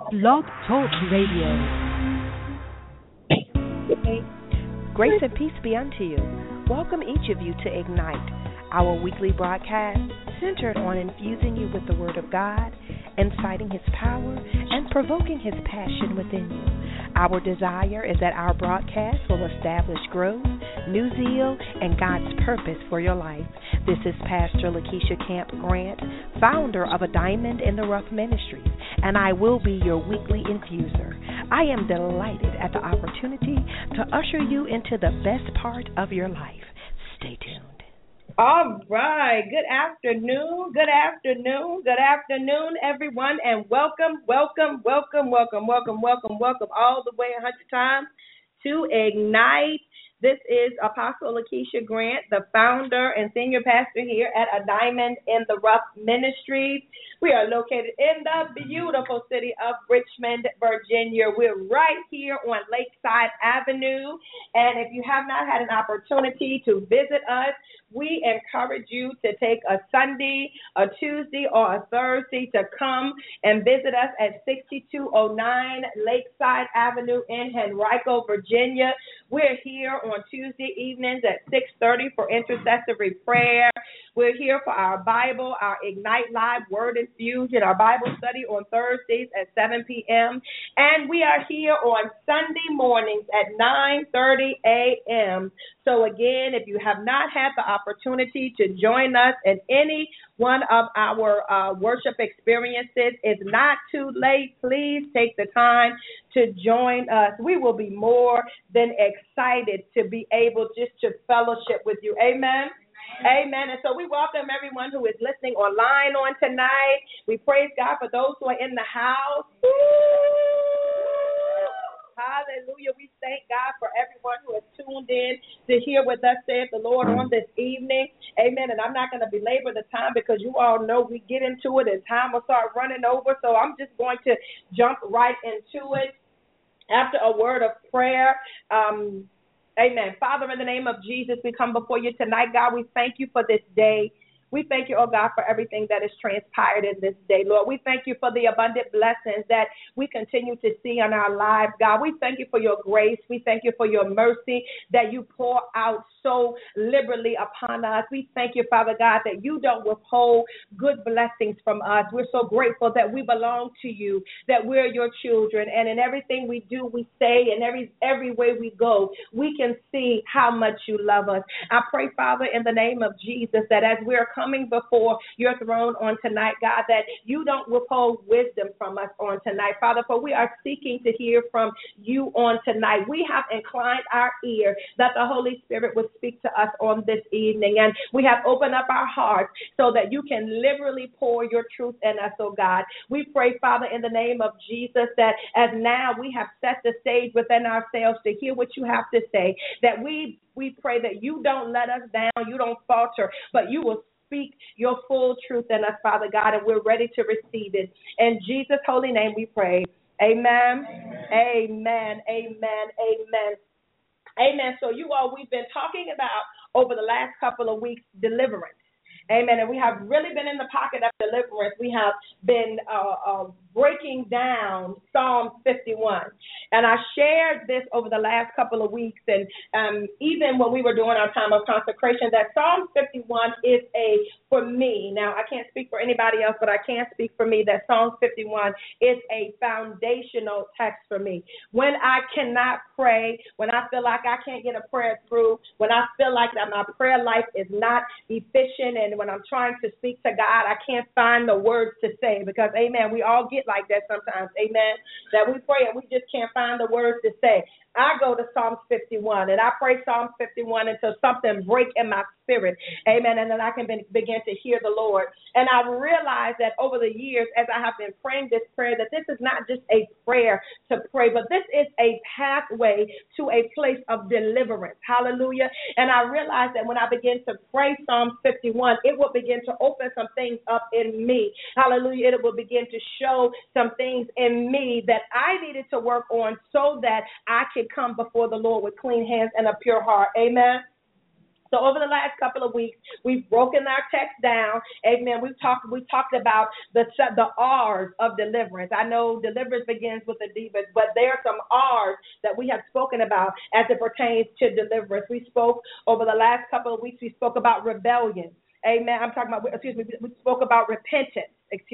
Blog Talk Radio. Grace and peace be unto you. Welcome each of you to Ignite, our weekly broadcast centered on infusing you with the Word of God, inciting His power, and provoking His passion within you. Our desire is that our broadcast will establish growth, new zeal, and God's purpose for your life. This is Pastor Lakeisha Camp Grant, founder of A Diamond in the Rough Ministries, and I will be your weekly infuser. I am delighted at the opportunity to usher you into the best part of your life. Stay tuned. All right. Good afternoon, everyone, and welcome all the way 100 times to Ignite. This is Apostle Lakeisha Grant, the founder and senior pastor here at A Diamond in the Rough Ministries. We are located in the beautiful city of Richmond, Virginia. We're right here on Lakeside Avenue, and if you have not had an opportunity to visit us, we encourage you to take a Sunday, a Tuesday, or a Thursday to come and visit us at 6209 Lakeside Avenue in Henrico, Virginia. We're here on Tuesday evenings at 6:30 for intercessory prayer. We're here for our Bible, our Ignite Live Word Infusion, our Bible study on Thursdays at 7 p.m. And we are here on Sunday mornings at 9:30 a.m. So again, if you have not had the opportunity to join us at any one of our worship experiences, it's not too late. Please take the time to join us. We will be more than excited to be able just to fellowship with you. Amen. Amen. And so we welcome everyone who is listening online on tonight. We praise God for those who are in the house. Hallelujah. We thank God for everyone who has tuned in to hear what thus saith the Lord on this evening. Amen. And I'm not going to belabor the time because you all know we get into it and time will start running over. So I'm just going to jump right into it after a word of prayer. Amen. Father, in the name of Jesus, we come before you tonight. God, we thank you for this day. We thank you, oh God, for everything that has transpired in this day, Lord. We thank you for the abundant blessings that we continue to see in our lives, God. We thank you for your grace. We thank you for your mercy that you pour out so liberally upon us. We thank you, Father God, that you don't withhold good blessings from us. We're so grateful that we belong to you, that we're your children, and in everything we do, we say, and every way we go, we can see how much you love us. I pray, Father, in the name of Jesus, that as we're coming before your throne on tonight, God, that you don't withhold wisdom from us on tonight, Father, for we are seeking to hear from you on tonight. We have inclined our ear that the Holy Spirit would speak to us on this evening, and we have opened up our hearts so that you can liberally pour your truth in us, oh God. We pray, Father, in the name of Jesus, that as now we have set the stage within ourselves to hear what you have to say, that we pray that you don't let us down, you don't falter, but you will speak your full truth in us, Father God, and we're ready to receive it. In Jesus' holy name we pray. Amen. Amen. Amen. Amen. Amen. So we've been talking about over the last couple of weeks deliverance. Amen. And we have really been in the pocket of deliverance. We have been breaking down Psalm 51. And I shared this over the last couple of weeks, and even when we were doing our time of consecration, that Psalm 51 is for me, now I can't speak for anybody else, but I can speak for me, that Psalm 51 is a foundational text for me. When I cannot pray, when I feel like I can't get a prayer through, when I feel like that my prayer life is not efficient, and when I'm trying to speak to God, I can't find the words to say, because, amen, we all get like that sometimes, amen, that we pray and we just can't find the words to say. I go to Psalm 51, and I pray Psalm 51 until something breaks in my spirit, amen, and then I can begin to hear the Lord. And I realized that over the years, as I have been praying this prayer, that this is not just a prayer to pray, but this is a pathway to a place of deliverance. Hallelujah. And I realized that when I begin to pray Psalm 51, it will begin to open some things up in me. Hallelujah. It will begin to show some things in me that I needed to work on so that I could come before the Lord with clean hands and a pure heart. Amen. So over the last couple of weeks, we've broken our text down. Amen. We've talked about the R's of deliverance. I know deliverance begins with a D, but there are some R's that we have spoken about as it pertains to deliverance. We spoke over the last couple of weeks. We spoke about rebellion. Amen. We spoke about repentance.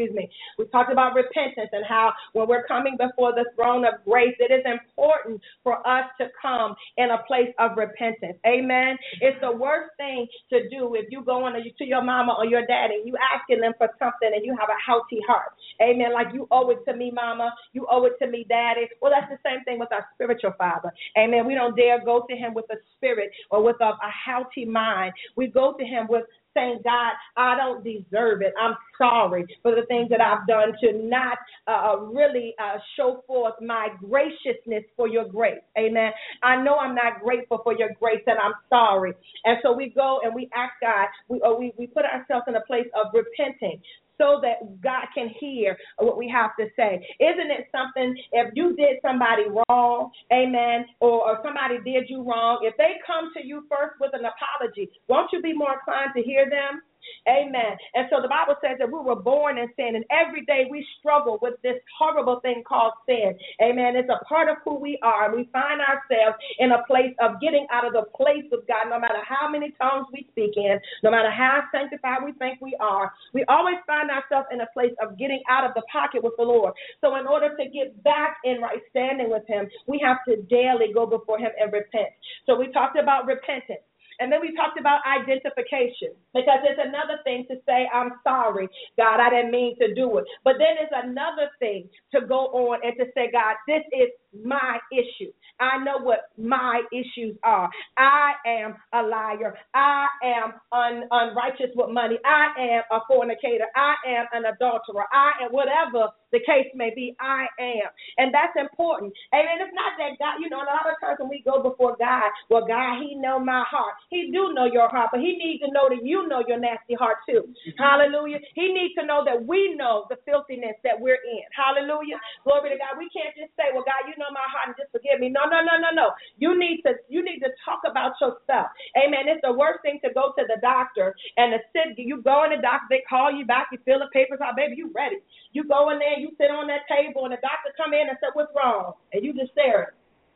We talked about repentance and how when we're coming before the throne of grace, it is important for us to come in a place of repentance. Amen. It's the worst thing to do if you go to your mama or your daddy, you asking them for something and you have a haughty heart. Amen. Like, you owe it to me, mama. You owe it to me, daddy. Well, that's the same thing with our spiritual father. Amen. We don't dare go to him with a spirit or with a haughty mind. We go to him with saying, God, I don't deserve it. I'm sorry for the things that I've done to not really show forth my graciousness for your grace. Amen. I know I'm not grateful for your grace, and I'm sorry. And so we go and we ask God, we put ourselves in a place of repenting, so that God can hear what we have to say. Isn't it something, if you did somebody wrong, amen, or somebody did you wrong, if they come to you first with an apology, won't you be more inclined to hear them? Amen. And so the Bible says that we were born in sin, and every day we struggle with this horrible thing called sin. Amen. It's a part of who we are. We find ourselves in a place of getting out of the place of God, no matter how many tongues we speak in, no matter how sanctified we think we are. We always find ourselves in a place of getting out of the pocket with the Lord. So in order to get back in right standing with him, we have to daily go before him and repent. So we talked about repentance. And then we talked about identification, because it's another thing to say, I'm sorry, God, I didn't mean to do it. But then it's another thing to go on and to say, God, this is my issue. I know what my issues are. I am a liar. I am unrighteous with money. I am a fornicator. I am an adulterer. I am whatever the case may be, I am. And that's important. And it's not that God, a lot of times when we go before God, well, God, he know my heart. He do know your heart, but he needs to know that you know your nasty heart too. Mm-hmm. Hallelujah. He needs to know that we know the filthiness that we're in. Hallelujah. Glory to God. We can't just say, well, God, you know my heart and just forgive me. No. You need to talk about yourself. Amen. It's the worst thing to go to the doctor and you go in the doctor, they call you back, you fill the papers out, baby, you ready. You go in there, you sit on that table, and the doctor come in and say, what's wrong? And you just stare.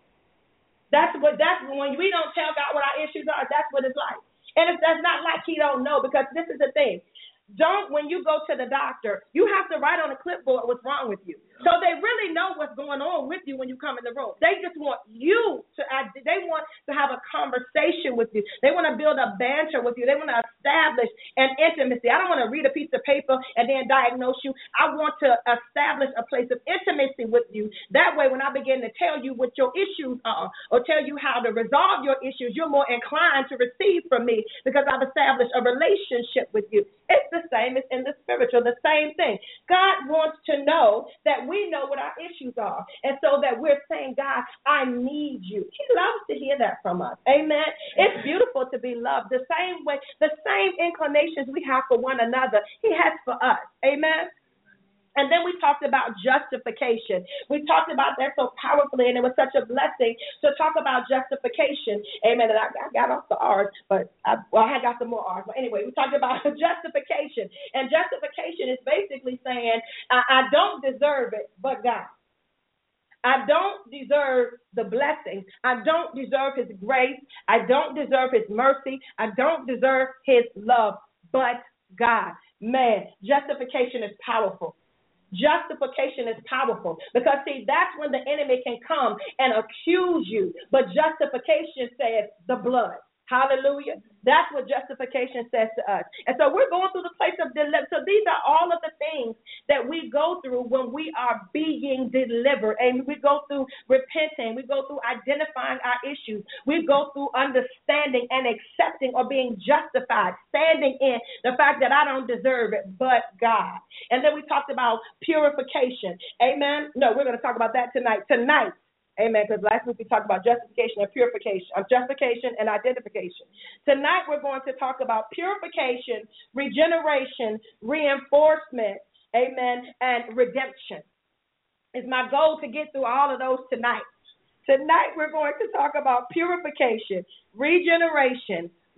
That's when we don't tell God what our issues are. That's what it's like. And that's not like he don't know, because this is the thing. When you go to the doctor, you have to write on a clipboard what's wrong with you. So they really know what's going on with you when you come in the room. They just want they want to have a conversation with you. They want to build a banter with you. They want to establish an intimacy. I don't want to read a piece of paper and then diagnose you. I want to establish a place of intimacy with you. That way, when I begin to tell you what your issues are or tell you how to resolve your issues, you're more inclined to receive from me, because I've established a relationship with you. It's the same as in the spiritual, the same thing. God wants to know that we know what our issues are, and so that we're saying, God, I need you. He loves to hear that from us. Amen. It's beautiful to be loved. The same way, the same inclinations we have for one another, he has for us. Amen. And then we talked about justification. We talked about that so powerfully, and it was such a blessing to talk about justification. Amen. And I got off the R's, but I got some more R's. But anyway, we talked about justification. And justification is basically saying, I don't deserve it, but God. I don't deserve the blessings. I don't deserve his grace. I don't deserve his mercy. I don't deserve his love, but God. Man, justification is powerful. Justification is powerful, because, see, that's when the enemy can come and accuse you. But justification says the blood. Hallelujah. That's what justification says to us. And so we're going through the place of deliverance. So these are all of the things that we go through when we are being delivered. And we go through repenting. We go through identifying our issues. We go through understanding and accepting or being justified, standing in the fact that I don't deserve it, but God. And then we talked about purification. Amen. No, we're going to talk about that tonight. Amen, because last week we talked about justification and purification, justification and identification. Tonight we're going to talk about purification, regeneration, reinforcement, amen, and redemption. It's my goal to get through all of those tonight. Tonight we're going to talk about purification, regeneration,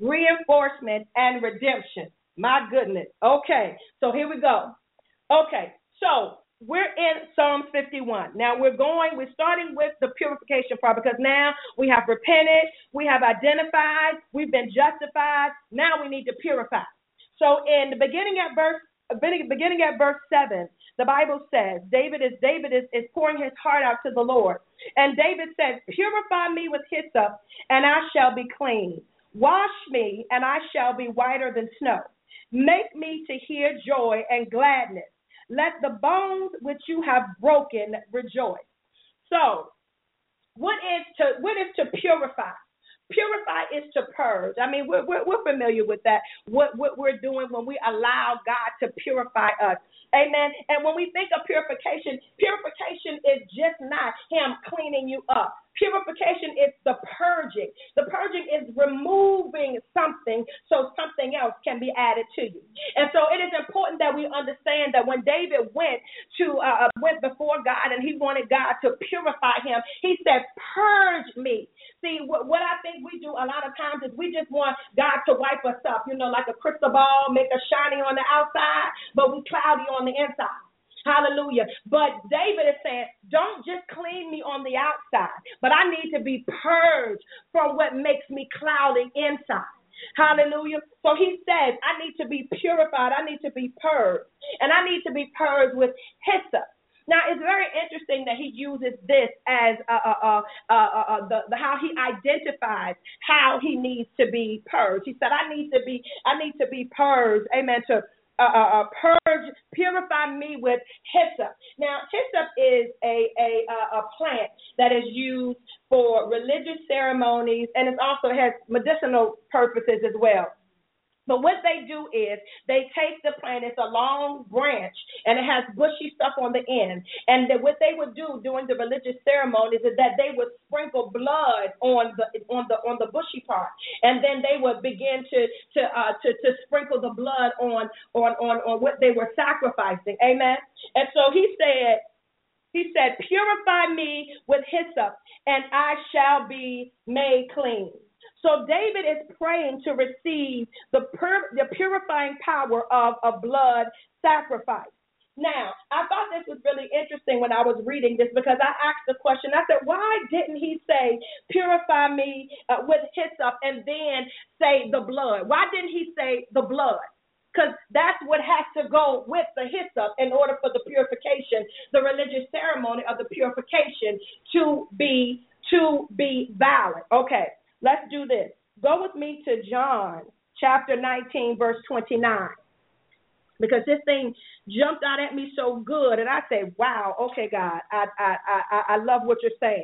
reinforcement, and redemption. My goodness. Okay, so here we go. Okay, so we're in Psalms 51. Now we're starting with the purification part, because now we have repented, we have identified, we've been justified. Now we need to purify. So in the beginning at verse 7, the Bible says David is pouring his heart out to the Lord. And David says, purify me with hyssop, and I shall be clean. Wash me, and I shall be whiter than snow. Make me to hear joy and gladness. Let the bones which you have broken rejoice. So, what is to purify? Purify is to purge. I mean, we're familiar with that. What we're doing when we allow God to purify us. Amen. And when we think of purification is just not him cleaning you up. Purification is the purging. The purging is removing something so something else can be added to you. And so it is important that we understand that when David went before God and he wanted God to purify him, he said, purge me. See, what I think we do a lot of times is we just want God to wipe us up, like a crystal ball, make us shiny on the outside, but we cloudy on the inside. Hallelujah. But David is saying, don't just clean me on the outside, but I need to be purged from what makes me cloudy inside. Hallelujah. So he says, I need to be purified. I need to be purged. And I need to be purged with hyssop. Now, it's very interesting that he uses this as how he identifies how he needs to be purged. He said, I need to be purged. Amen. To purify me with hyssop. Now, hyssop is a plant that is used for religious ceremonies, and it also has medicinal purposes as well. But what they do is they take the plant, it's a long branch, and it has bushy stuff on the end. And what they would do during the religious ceremonies is that they would sprinkle blood on the bushy part, and then they would begin to sprinkle the blood on what they were sacrificing. Amen. And so he said, purify me with hyssop, and I shall be made clean. So David is praying to receive the purifying power of a blood sacrifice. Now, I thought this was really interesting when I was reading this, because I asked the question. I said, why didn't he say, purify me with hyssop, and then say the blood? Why didn't he say the blood? Because that's what has to go with the hyssop in order for the purification, the religious ceremony of the purification to be valid. Okay. Let's do this. Go with me to John chapter 19, verse 29, because this thing jumped out at me so good, and I say, wow, okay, God, I love what you're saying.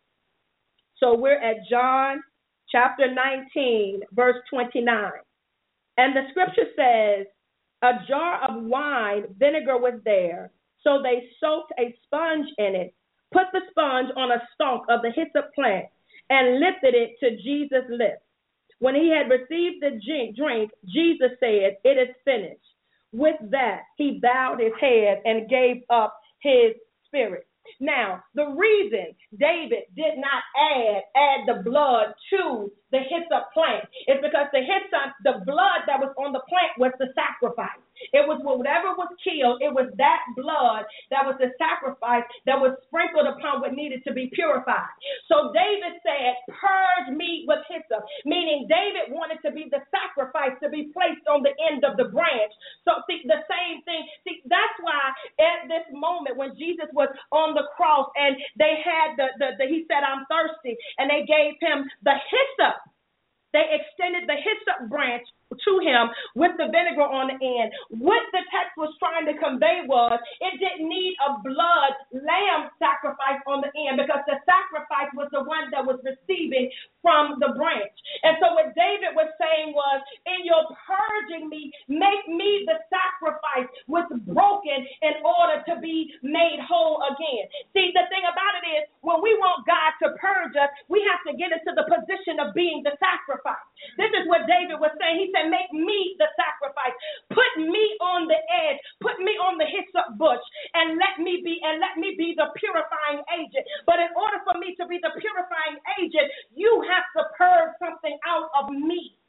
So we're at John chapter 19, verse 29, and the scripture says, a jar of wine vinegar was there, so they soaked a sponge in it, put the sponge on a stalk of the hyssop plant, and lifted it to Jesus' lips. When he had received the drink, Jesus said, it is finished. With that, he bowed his head and gave up his spirit. Now, the reason David did not add the blood to the hyssop plant is because the blood that was on the plant was the sacrifice. It was whatever was killed, it was that blood that was the sacrifice that was sprinkled upon what needed to be purified. So David said, purge me with hyssop, meaning David wanted to be the sacrifice to be placed on the end of the branch. So see, the same thing. See, that's why at this moment when Jesus was on the cross and they had he said, I'm thirsty, and they gave him the hyssop. They extended the hyssop branch to him with the vinegar on the end. What the text was trying to convey was it didn't need a blood lamb sacrifice on the end, because the sacrifice was the one that was receiving from the branch. And so what David was saying was, in your purging me, make me the sacrifice was broken in order to be made whole again. See, the thing about it is, when we want God to purge us, we have to get into the position of being the sacrifice. This is what David was saying. He said, make me the sacrifice. Put me on the edge. Put me on the hyssop bush, and let me be the purifying agent. But in order for me to be the purifying agent, you have to purge something out of me.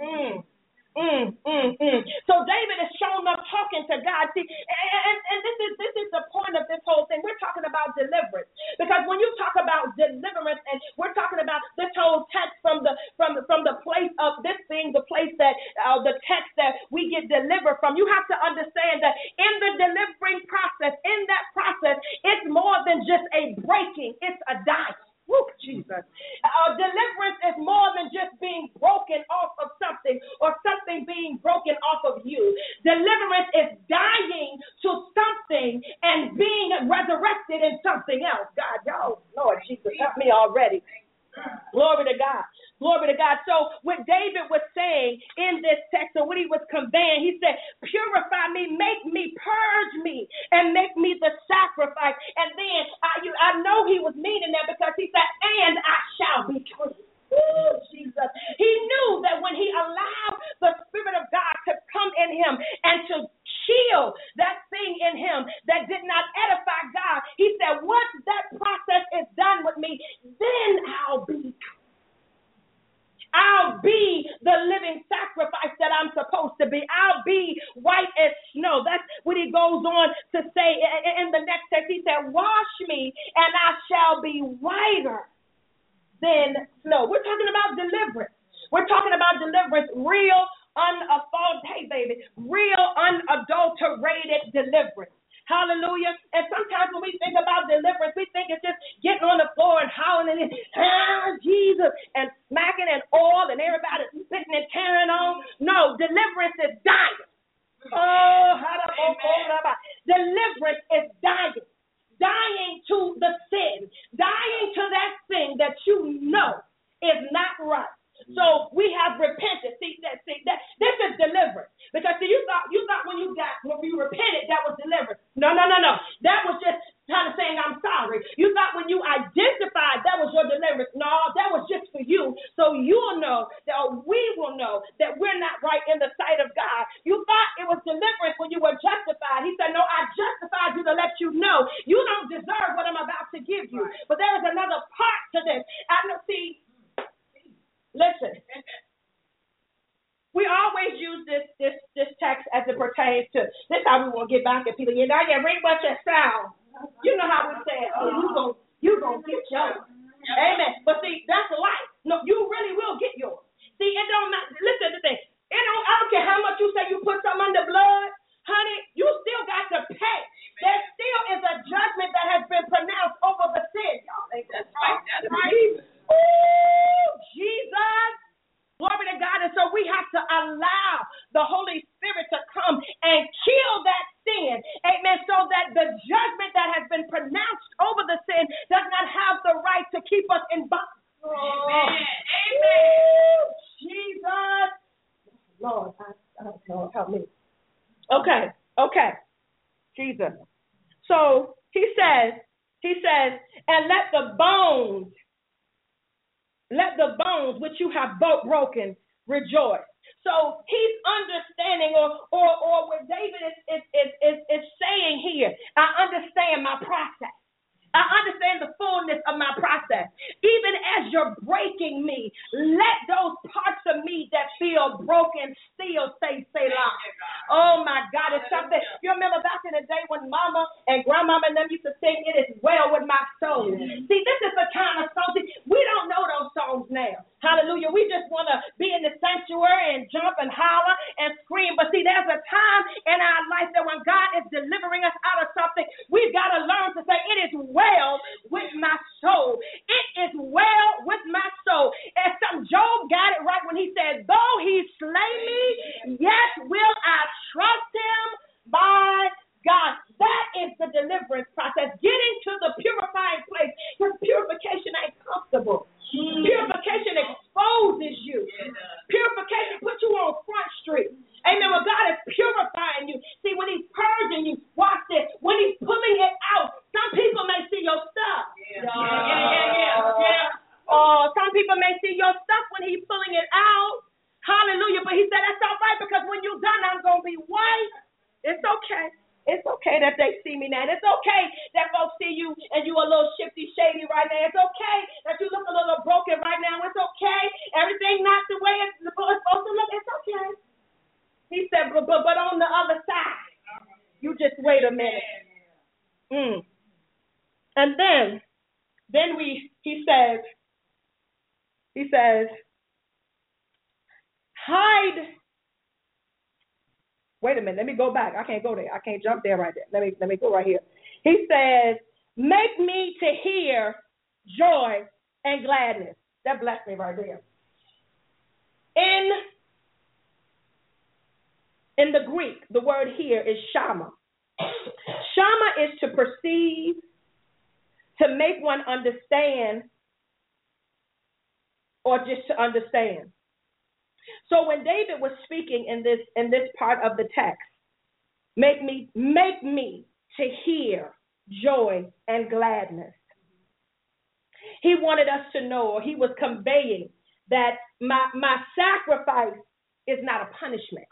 So David is showing up talking to God. See, and this is the point of this whole thing. We're talking about deliverance, because when you talk about deliverance, and we're talking about this whole text from the place of this being the place that the text that we get delivered from, you have to understand that in the delivering process, in that process, it's more than just a breaking; it's a dying. Woo, Jesus. Deliverance is more than just being broken off of something or something being broken off of you. Deliverance is dying to something and being resurrected in something else. God, y'all, Lord Jesus, help me already. Glory to God. Glory to God. So what David was saying in this text, or what he was conveying, he said, purify me, make me, purge me, and make me the sacrifice. And then I know he was meaning that, because he said, and I shall be clean. Ooh, Jesus. He knew that when he allowed the Spirit of God to come in him and to kill that thing in him that did not edify God, he said, once that process is done with me, then I'll be the living sacrifice that I'm supposed to be. I'll be white as snow. That's what he goes on to say in the next text. He said, wash me and I shall be whiter than snow. We're talking about deliverance. We're talking about deliverance, real, real unadulterated deliverance. Hallelujah. And sometimes when we think about deliverance, we think it's just getting on the floor and hollering and Jesus, and smacking and oil and everybody spitting and tearing on. No, deliverance is dying. Deliverance is dying. Dying to the sin. Dying to that thing that you know is not right. So we have repented. See that this is deliverance. Because you thought when you repented, that was deliverance. No. That was just kind of saying I'm sorry. You thought when you identified, that was your deliverance. No, that was just for you. So you'll know that, or we will know that we're not right in the sight of God. You thought it was deliverance when you were justified. He said, no, I justified you to let you know you don't deserve what I'm about to give you. But there is another part to this. Listen, we always use this text as it pertains to this. How we want to get back at people. You know, you ring what you sound. You know how we say, oh, you gonna get yours. Amen. But see, that's life. No, you really will get yours. See, it don't matter. Listen to this. I don't care how much you say you put something under blood, honey. You still got to pay. There still is a judgment that has been pronounced over the sin. Y'all think that's right? That's right. Ooh, Jesus. Glory to God. And so we have to allow the Holy Spirit to come and kill that sin. Amen. So that the judgment that has been pronounced over the sin does not have the right to keep us in bondage. Amen. Amen. Jesus. Lord, help me. Okay. Jesus. So he says, and let the bones which you have broken rejoice. So he's understanding, or what David is saying here, I understand my process. I understand the fullness of my process. Even as you're breaking me, let those parts of me that feel broken still say Selah. Oh my God, it's something. You remember back in the day when Mama and Grandmama and them used to sing, "It is well with my soul." See, this is the kind of song. We don't know those songs now. Hallelujah. We just want to be in the sanctuary and jump and holler and scream. But see, there's a time in our life that when God is delivering us out of something, we've got to learn to say, "It is well with my soul. It is well with my soul." And Job got it right when he said, "Though he slay me, yet will I trust him by God." That is the deliverance process. Getting to the purifying place, because purification ain't comfortable. Purification exposes you. Purification puts you on Front Street. Amen. When God is purifying you, see, when he's purging you, watch this. When he's pulling it out, some people may see your stuff. Some people may see your stuff when he's pulling it out. Hallelujah. But he said, that's all right, because when you're done, I'm going to be white. It's okay. It's okay that they see me now. It's okay that folks see you and you a little shifty, shady right now. It's okay that you look a little broken right now. It's okay. Everything not the way it's supposed to look. And then he says, hide. Wait a minute, let me go back. I can't go there. I can't jump there right there. Let me go right here. He says, make me to hear joy and gladness. That blessed me right there. In the Greek, the word here is shama. Shama is to perceive, to make one understand, or just to understand. So when David was speaking in this part of the text, make me to hear joy and gladness. He wanted us to know, or he was conveying that my sacrifice is not a punishment.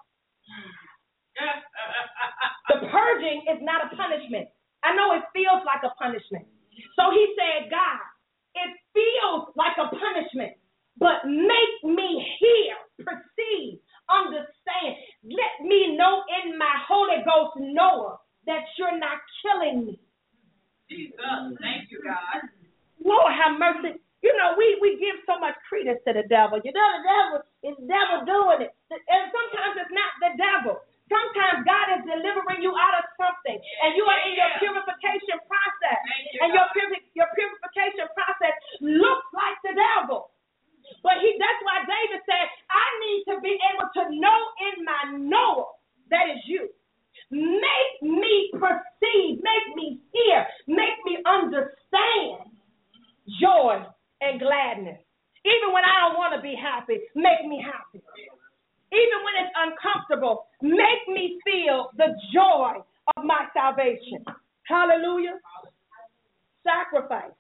The purging is not a punishment. I know it feels like a punishment. So he said, God, it feels like a punishment, but make me hear, perceive, understand. Let me know in my Holy Ghost Noah that you're not killing me. Jesus, thank you, God. Lord have mercy. You know, we give so much credence to the devil. You know, the devil is doing it. And sometimes it's not the devil. Sometimes God is delivering you out of something, and you are in your purification process. And your purification process looks like the devil. But that's why David said, I need to be able to know in my Noah that is you. Make me perceive, make me hear, make me understand joy and gladness. Even when I don't want to be happy, make me happy. Even when it's uncomfortable, make me feel the joy of my salvation. Hallelujah. Sacrifice.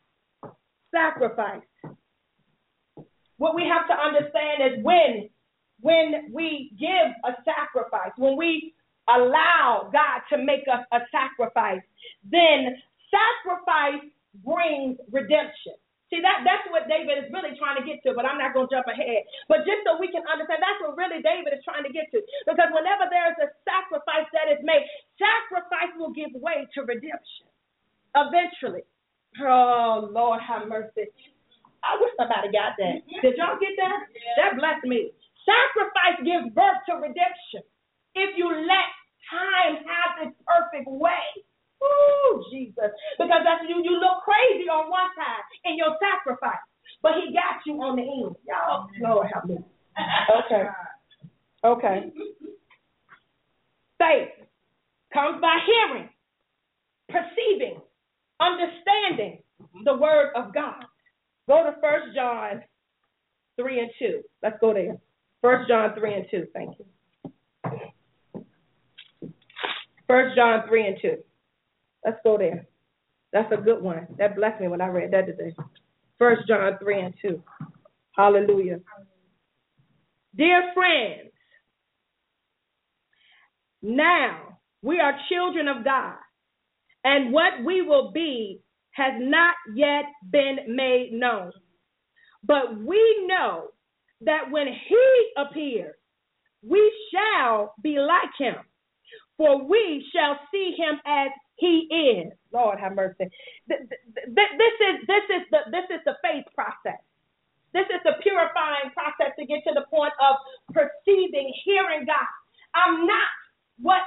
What we have to understand is when we give a sacrifice, when we allow God to make us a sacrifice, then sacrifice brings redemption. See, that's what David is really trying to get to, but I'm not going to jump ahead. But just so we can understand, that's what really David is trying to get to. Because whenever there is a sacrifice that is made, sacrifice will give way to redemption eventually. Oh, Lord, have mercy. I wish somebody got that. Did y'all get that? That blessed me. Sacrifice gives birth to redemption if you let time have its perfect way. Oh, Jesus. Because that's you look crazy on one side in your sacrifice, but he got you on the end. Y'all, Lord help me. Okay. Faith comes by hearing, perceiving, understanding the word of God. Go to 1 John 3 and 2. Let's go there. 1 John 3 and 2. Thank you. 1 John 3 and 2. Let's go there. That's a good one. That blessed me when I read that today. 1 John 3 and 2. Hallelujah. Dear friends, now we are children of God, and what we will be has not yet been made known. But we know that when he appears, we shall be like him, for we shall see him as he is. Lord have mercy. This is the faith process. This is the purifying process to get to the point of perceiving, hearing God. I'm not what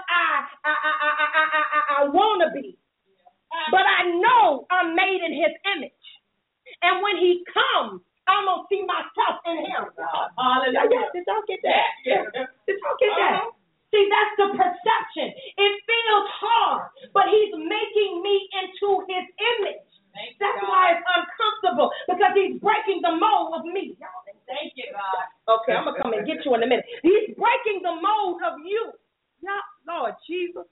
I want to be, but I know I'm made in his image. And when he comes, I'm going to see myself in him. Hallelujah. Did y'all get that? Did y'all get that? See, that's the perception. It feels hard, but he's making me into his image. That's why it's uncomfortable, because he's breaking the mold of me. Thank you, God. Okay, I'm going to come and get you in a minute. He's breaking the mold of you. Yeah, Lord Jesus.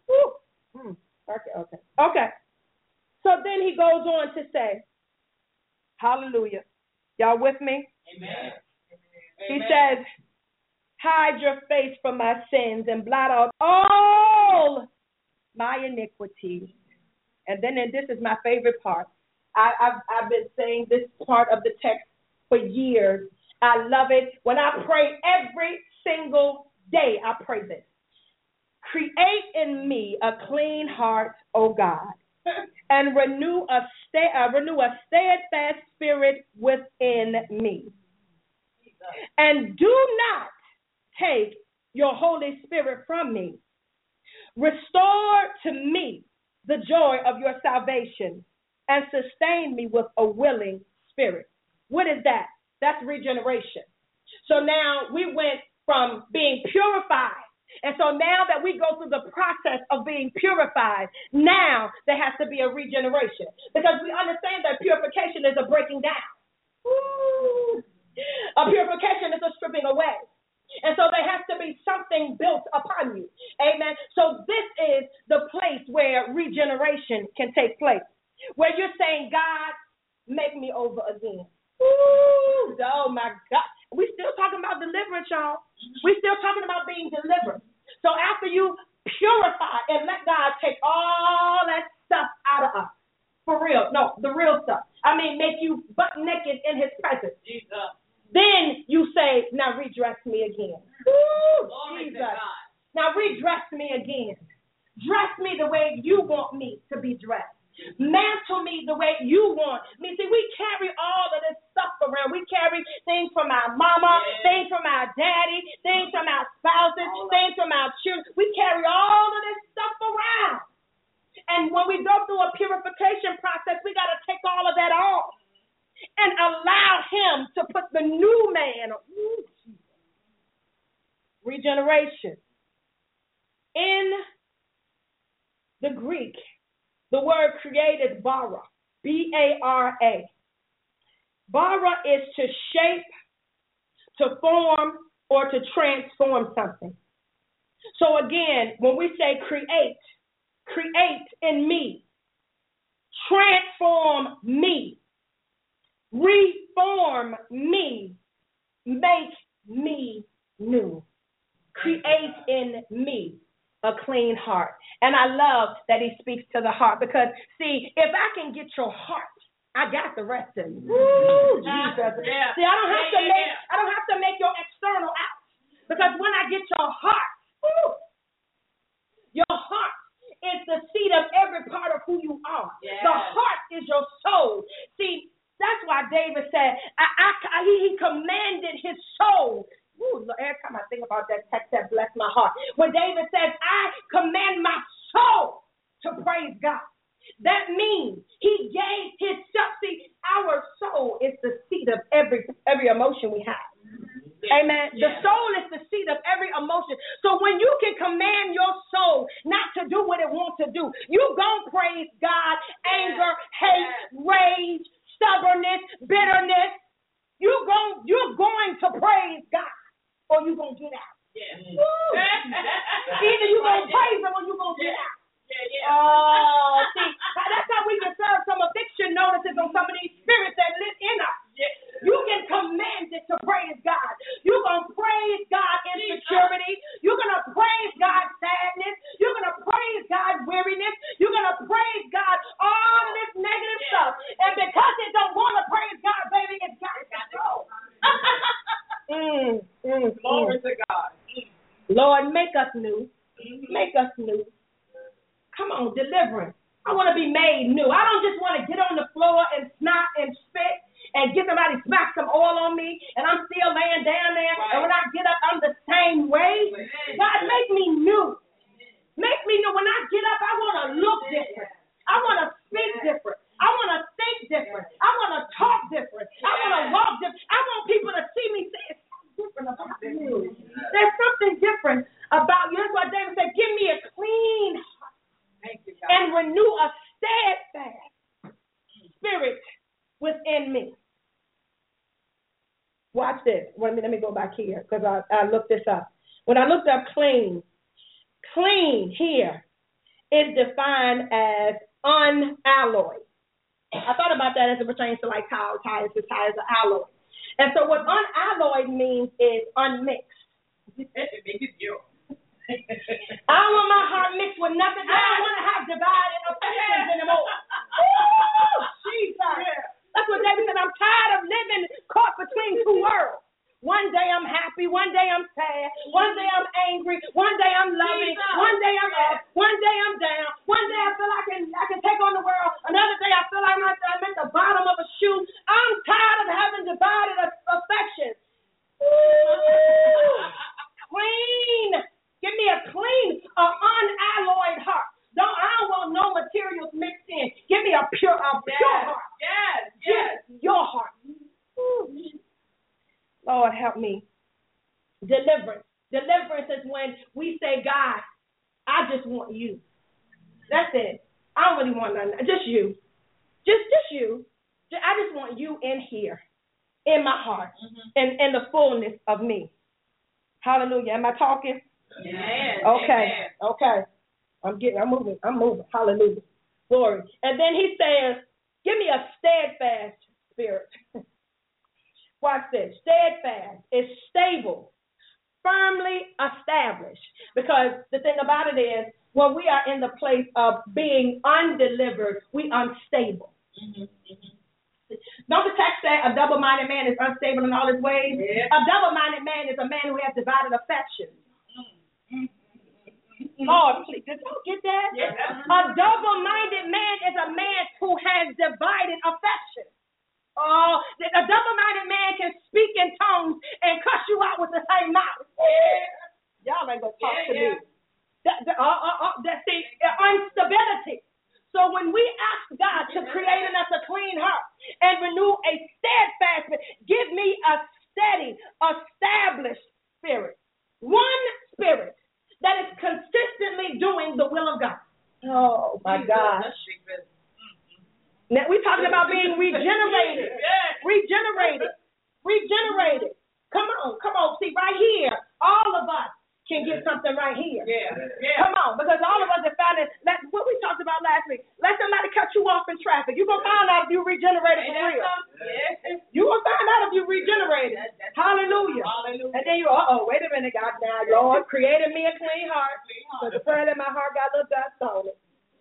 Okay. So then he goes on to say, hallelujah. Y'all with me? Amen. He says, hide your face from my sins and blot out all my iniquities. And then this is my favorite part. I've been saying this part of the text for years. I love it. When I pray every single day, I pray this. Create in me a clean heart, O God, and renew a steadfast spirit within me. And do not take your Holy Spirit from me. Restore to me the joy of your salvation and sustain me with a willing spirit. What is that? That's regeneration. So now we went from being purified. And so now that we go through the process of being purified, now there has to be a regeneration. Because we understand that purification is a breaking down. Woo! A purification is a stripping away. And so there has to be something built upon you. Amen. So this is the place where regeneration can take place. Where you're saying, God, make me over again. Ooh, oh my God. We're still talking about deliverance, y'all. We're still talking about being delivered. So after you purify and let God take all that stuff out of us, for real, no, the real stuff. I mean, make you butt naked in his presence. Jesus. Then you say, now redress me again. Ooh, Jesus. Now redress me again. Dress me the way you want me to be dressed. Mantle me the way you want me. See, we carry all of this stuff around. We carry things from our mama, things from our daddy, things from our spouses, things from our children. We carry all of this stuff around. And when we go through a purification process, we got to take all of that off and allow him to put the new man on. Regeneration. In the Greek, the word create is bara, B-A-R-A. Bara is to shape, to form, or to transform something. So again, when we say create in me, transform me, reform me, make me new. Create in me a clean heart. And I love that he speaks to the heart because, see, if I can get your heart, I got the rest of you. Woo, Jesus. Yeah. See, I don't have to make your external out because when I get your heart, your heart is the seat of every part of who you are. Yeah. The heart is your soul. See, that's why David said, he commanded his soul. Ooh, every time I think about that text, that bless my heart. When David says, I command my soul to praise God. That means he gave his self. See, our soul is the seat of every emotion we have. Amen. Yeah. The soul is the seat of every emotion. So when you can command your soul not to do what it wants to do, you gonna praise God. Anger, hate, rage, stubbornness, bitterness. You're going to praise God. Or you gonna get out. Yeah. Either you gonna praise him or you gonna get out. Yeah. Oh, see, that's how we can serve some eviction notices on some of these spirits that live in us. Yeah. You can command it to praise God. You're gonna praise God insecurity. You're gonna praise God sadness. You're gonna praise God weariness. You're gonna praise God all of this negative stuff. And because it don't want to praise God, baby, it's got to go. Glory to God. Lord, make us new. Make us new. Come on, deliverance. I want to be made new. I don't just want to get on the floor and snot and spit and get somebody smack some oil on me and I'm still laying down there. Right. And when I get up, I'm the same way. God, make me new. Make me new. When I get up, I want to look different. I want to speak different. I want to think different. I want to talk different. I want to walk different. I want people to see me say, it's different about you. There's something different about you. That's why David said, give me a clean heart and renew a steadfast spirit within me. Watch this. Let me go back here because I looked this up. When I looked up clean here is defined as unalloyed. I thought about that as it pertains to like tires are alloy. And so what unalloyed means is unmixed. I don't want my heart mixed with nothing. I don't want to have divided affections anymore. Oh, Jesus. That's what David said. I'm tired of living caught between two worlds. One day I'm happy. One day I'm sad. One day I'm angry. One day I'm loving. One day I'm up. One day I'm down. One day I feel like I can take on the world. Another day I feel like I'm at the bottom of a shoe. I'm tired of having divided affections. Clean. Give me a clean, unalloyed heart. I don't want no materials mixed in. Give me a pure heart. Yes. Your heart. Lord, help me. Deliverance. Deliverance is when we say, God, I just want you. That's it. I don't really want nothing. Just you. Just you. I just want you in here, in my heart, and in the fullness of me. Hallelujah. Am I talking? Yes. Okay. I'm moving. Hallelujah. Glory. And then he says, give me a steadfast spirit. Watch this. Steadfast is stable, firmly established. Because the thing about it is, when we are in the place of being undelivered, we unstable. Don't the text say a double-minded man is unstable in all his ways? Yeah. A double-minded man is a man who has divided affections. Lord, please, did y'all get that? Yeah. A double-minded man is a man who has divided affections. Oh, a double-minded man can speak in tongues and cuss you out with the same mouth. Yeah. Y'all ain't gonna talk to me. That's the instability. So when we ask God to create in us a clean heart and renew a steadfast spirit, give me a steady, established spirit. One spirit that is consistently doing the will of God. Oh, my God. Now, we're talking about being regenerated. Regenerated. Come on. See, right here, all of us can get something right here. Yeah. Come on, because all of us have found it. What we talked about last week. Let somebody cut you off in traffic. You're going to find out if you're regenerated for real. You're going to find out if you're regenerated. Hallelujah. And then wait a minute, God. Now, Lord created me a clean heart. So the prayer that my heart got little dust on it.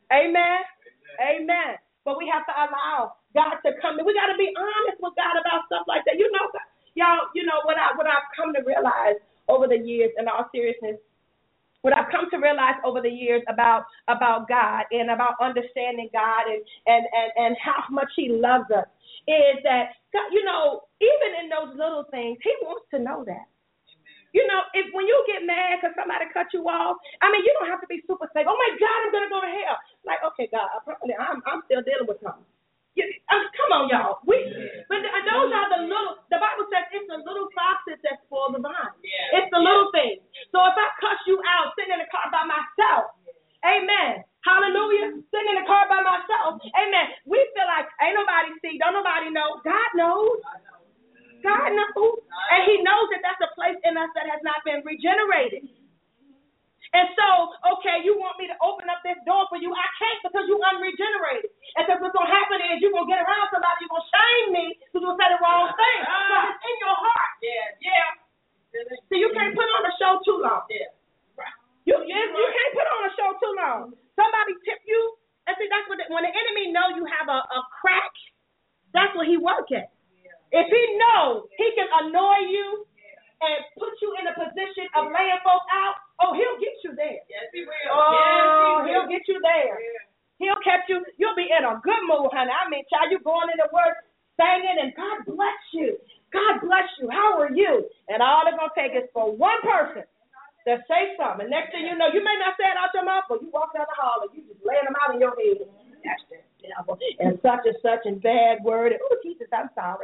Amen. But we have to allow God to come in. We got to be honest with God about stuff like that. Y'all, what I've come to realize over the years, in all seriousness, what I've come to realize over the years about God and about understanding God and how much He loves us is that, God, even in those little things, He wants to know that. If when you get mad because somebody cut you off, you don't have to be super safe. Oh my God, I'm gonna go to hell. Like, okay, God, I'm still dealing with something. Come on, y'all. But those are the little. The Bible says it's the little foxes that spoil the vine. Yeah. It's the little things. So if I cuss you out sitting in the car by myself, amen. Hallelujah. Sitting in the car by myself, amen. We feel like ain't nobody see, don't nobody know. God knows. God knows. And He knows that that's a place in us that has not been regenerated. And so, okay, you want me to open up this door for you. I can't because you're unregenerated. And so what's going to happen is you're going to get around somebody, you're going to shame me because you said the wrong thing. So it's in your heart. Yeah. So you can't put on a show too long. Yeah. You can't put on a show too long. Somebody tip you. And see, that's what when the enemy knows you have a crack, that's what he works at. If he knows he can annoy you and put you in a position of laying folk out, he'll get you there. Yes, he will. He'll get you there. Yeah. He'll catch you. You'll be in a good mood, honey. Child, you going into work singing and God bless you. God bless you. How are you? And all it's going to take is for one person to say something. And next thing you know, you may not say it out your mouth, but you walk down the hall and you just laying them out in your head. That's the devil. And such and bad word. Oh, Jesus, I'm sorry.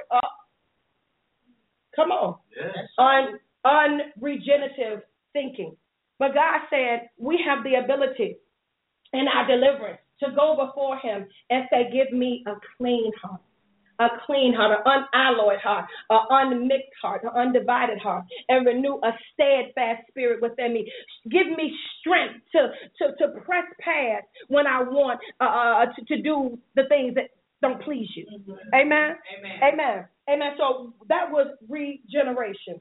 Come on. Yes. Unregenerative thinking. But God said we have the ability in our deliverance to go before Him and say, give me a clean heart, an unalloyed heart, an unmixed heart, an undivided heart, and renew a steadfast spirit within me. Give me strength to press past when I want to do the things that don't please you. Mm-hmm. Amen. So that was regeneration.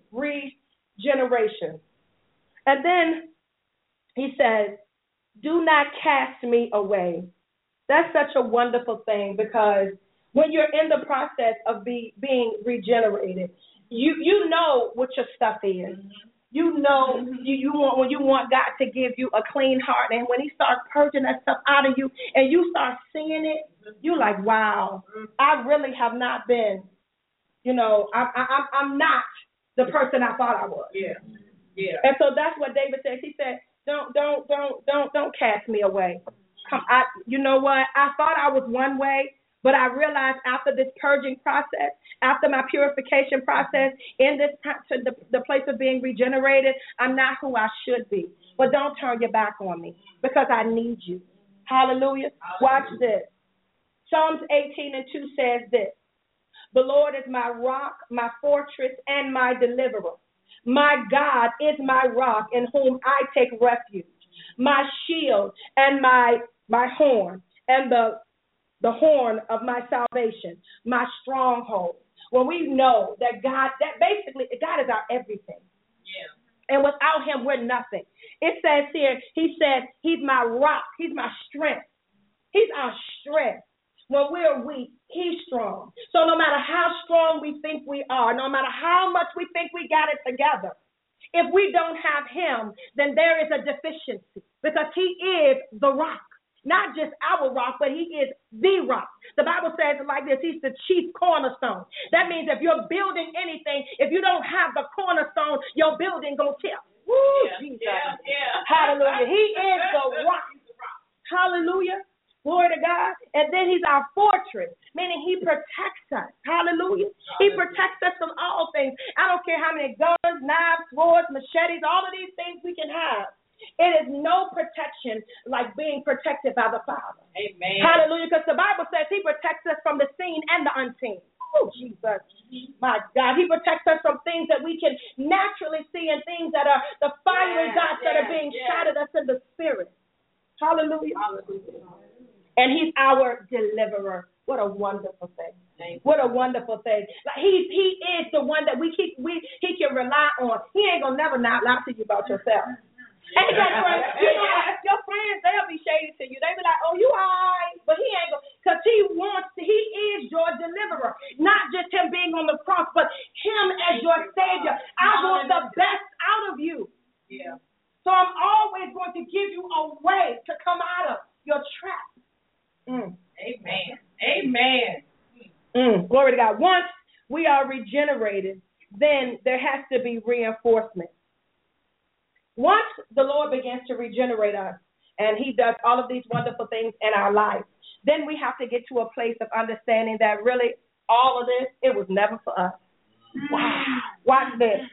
And then He says, do not cast me away. That's such a wonderful thing because when you're in the process of being regenerated, you know what your stuff is. You know you want when you want God to give you a clean heart, and when He starts purging that stuff out of you, and you start seeing it, you're like, wow, I really have not been. I'm not the person I thought I was. Yeah. Yeah. And so that's what David says. He said, don't cast me away. You know what? I thought I was one way, but I realized after this purging process, after my purification process, in this to the place of being regenerated, I'm not who I should be. But don't turn your back on me because I need you. Hallelujah. Watch this. Psalms 18:2 says this. The Lord is my rock, my fortress, and my deliverer. My God is my rock in whom I take refuge, my shield and my horn, and the horn of my salvation, my stronghold. When we know that God is our everything. Yeah. And without Him, we're nothing. It says here, He said, He's my rock, He's my strength. He's our strength. When we're weak, He's strong. So no matter how strong we think we are, no matter how much we think we got it together, if we don't have Him, then there is a deficiency because He is the rock. Not just our rock, but He is the rock. The Bible says it like this, He's the chief cornerstone. That means if you're building anything, if you don't have the cornerstone, your building gonna tip. Woo, yeah, Jesus. Yeah. Hallelujah. He is the rock. Hallelujah. Glory to God. And then He's our fortress, meaning He protects us. Hallelujah. He protects us from all things. I don't care how many guns, knives, swords, machetes, all of these things we can have. It is no protection like being protected by the Father. Amen. Hallelujah. Because the Bible says He protects us from the seen and the unseen. Oh, Jesus. My God. He protects us from things that we can naturally see and things that are the fiery dots that are being shot at us in the spirit. Hallelujah. Hallelujah. And He's our deliverer. What a wonderful thing. What a wonderful thing. Like he is the one that He can rely on. He ain't going to never not lie to you about yourself. Ain't that right? Your friends, they'll be shady to you. They be like, oh, you all right. But He ain't going to, because He is your deliverer. Not just Him being on the cross, but Him as your Savior. I want the best out of you. Yeah. So I'm always going to give you a way to come out of your trap. Amen. Amen. Glory to God. Once we are regenerated, then there has to be reinforcement. Once the Lord begins to regenerate us, and He does all of these wonderful things in our life, then we have to get to a place of understanding that really all of this, it was never for us. Wow. Watch this.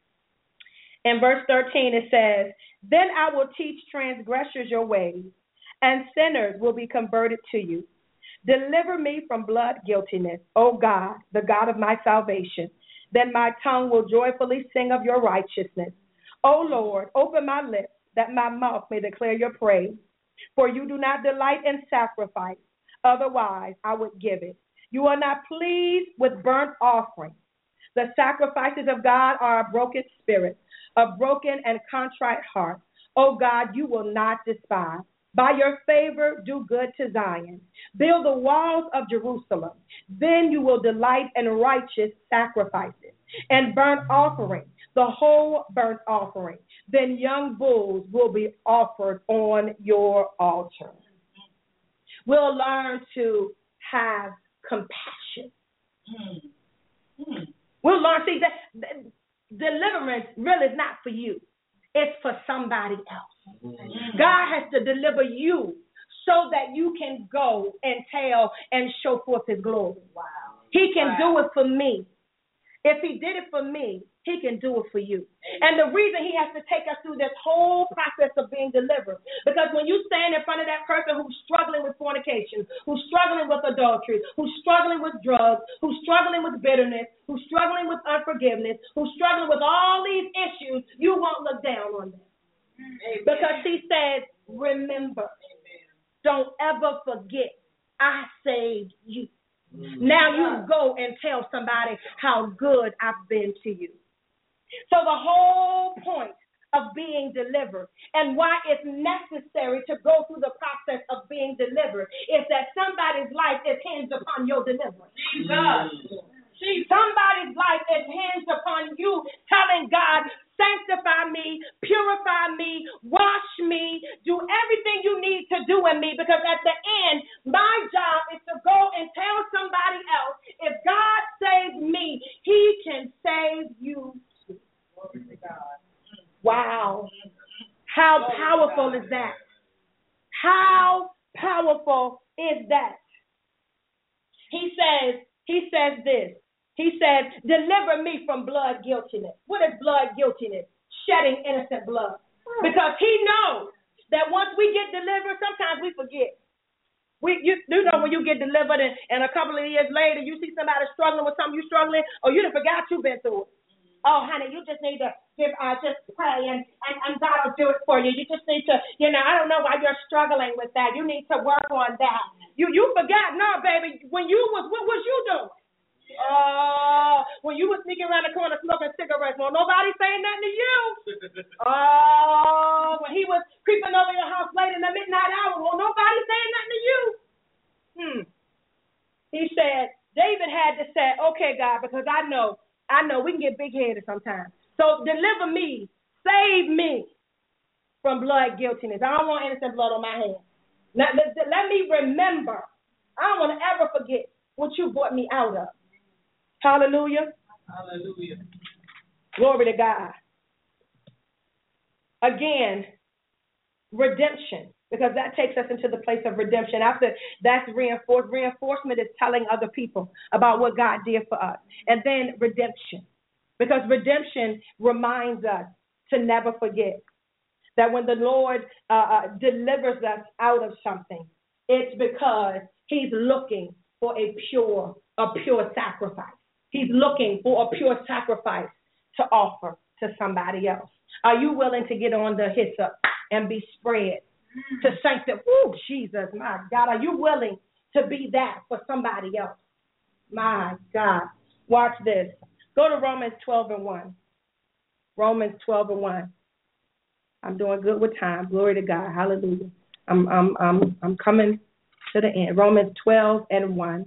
In verse 13 it says, then I will teach transgressors your ways, and sinners will be converted to you. Deliver me from blood guiltiness, O God, the God of my salvation. Then my tongue will joyfully sing of your righteousness. O Lord, open my lips, that my mouth may declare your praise. For you do not delight in sacrifice, otherwise I would give it. You are not pleased with burnt offerings. The sacrifices of God are a broken spirit, a broken and contrite heart. O God, you will not despise. By your favor, do good to Zion. Build the walls of Jerusalem. Then you will delight in righteous sacrifices and burnt offerings, the whole burnt offering. Then young bulls will be offered on your altar. We'll learn to have compassion. We'll learn, see, that deliverance really is not for you. It's for somebody else. God has to deliver you so that you can go and tell and show forth His glory. Wow. He can do it for me. If He did it for me, He can do it for you. And the reason He has to take us through this whole process of being delivered, because when you stand in front of that person who's struggling with fornication, who's struggling with adultery, who's struggling with drugs, who's struggling with bitterness, who's struggling with unforgiveness, who's struggling with all these issues, you won't look down on them. Amen. Because He says, remember, don't ever forget, I saved you. Now you go and tell somebody how good I've been to you. So the whole point of being delivered and why it's necessary to go through the process of being delivered is that somebody's life is hinged upon your deliverance. Jesus. Somebody's life is hinged upon you telling God, sanctify me, purify me, wash me, do everything you need to do in me, because at the end, my job is to go and tell somebody else, if God saves me, he can save you too. Wow. How powerful is that? How powerful is that? He says this. He says, deliver me from blood guiltiness. What is blood guiltiness? Shedding innocent blood. Because he knows that once we get delivered, sometimes we forget. You know when you get delivered and a couple of years later you see somebody struggling with something you're struggling, or you done forgot you've been through it. Oh, honey, you just need to just pray and God will do it for you. You just need to, I don't know why you're struggling with that. You need to work on that. You forgot. No, baby, what was you doing? Oh, when you were sneaking around the corner smoking cigarettes, well, nobody saying nothing to you. Oh, when he was creeping over your house late in the midnight hour, well, nobody saying nothing to you. He said, David had to say, okay, God, because I know we can get big-headed sometimes. So deliver me, save me from blood guiltiness. I don't want innocent blood on my hands. Let me remember. I don't want to ever forget what you brought me out of. Hallelujah. Hallelujah. Glory to God. Again, redemption, because that takes us into the place of redemption. After that's reinforced. Reinforcement is telling other people about what God did for us. And then redemption, because redemption reminds us to never forget that when the Lord delivers us out of something, it's because he's looking for a pure sacrifice. He's looking for a pure sacrifice to offer to somebody else. Are you willing to get on the hyssop and be spread to sanctify? Oh, Jesus, my God. Are you willing to be that for somebody else? My God. Watch this. Go to Romans 12:1. Romans 12:1. I'm doing good with time. Glory to God. Hallelujah. I'm coming to the end. Romans 12:1.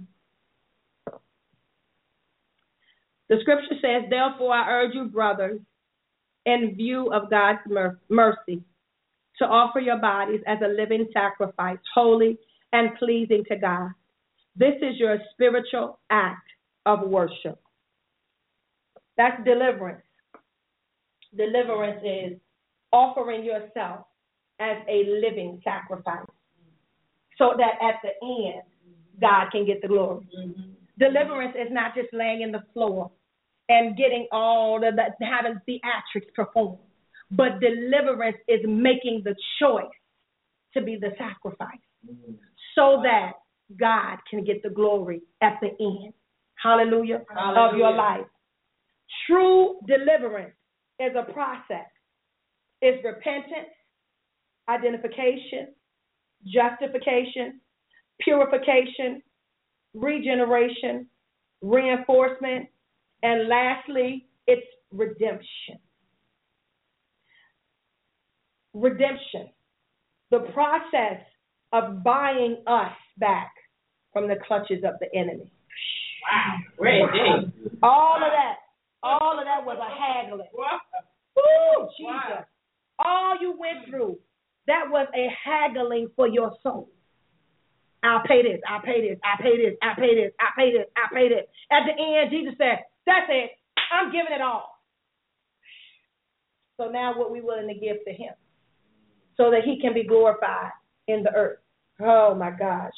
The scripture says, therefore I urge you, brothers, in view of God's mercy, to offer your bodies as a living sacrifice, holy and pleasing to God. This is your spiritual act of worship. That's deliverance. Deliverance is offering yourself as a living sacrifice so that at the end, God can get the glory. Mm-hmm. Deliverance is not just laying in the floor and getting all the having theatrics performed, but deliverance is making the choice to be the sacrifice so that God can get the glory at the end. Hallelujah. Hallelujah. Of your life. True deliverance is a process. It's repentance, identification, justification, purification, regeneration, reinforcement, and lastly, it's redemption. Redemption, the process of buying us back from the clutches of the enemy. Wow, great day. All of that was a haggling. Woo, Jesus. Wow. All you went through, that was a haggling for your soul. I'll pay this, I'll pay this, I'll pay this, I'll pay this, I'll pay this, I'll pay this. At the end, Jesus said, that's it, I'm giving it all. So now what we willing to give to him so that he can be glorified in the earth. Oh my gosh.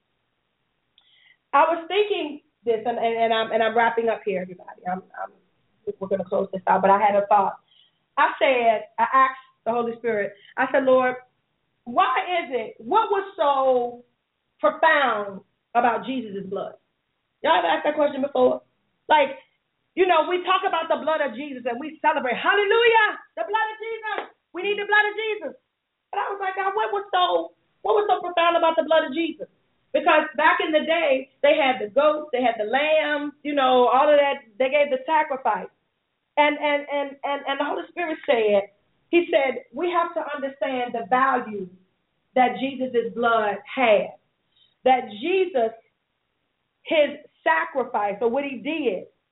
I was thinking this, and I'm wrapping up here, everybody. We're going to close this out, but I had a thought. I asked the Holy Spirit, I said, Lord, what was so profound about Jesus' blood? Y'all ever asked that question before? Like, we talk about the blood of Jesus and we celebrate, hallelujah, the blood of Jesus. We need the blood of Jesus. But I was like, God, what was so profound about the blood of Jesus? Because back in the day, they had the goats, they had the lambs, all of that. They gave the sacrifice. And the Holy Spirit said, he said, we have to understand the value that Jesus' blood had. That Jesus, his sacrifice, or what he did,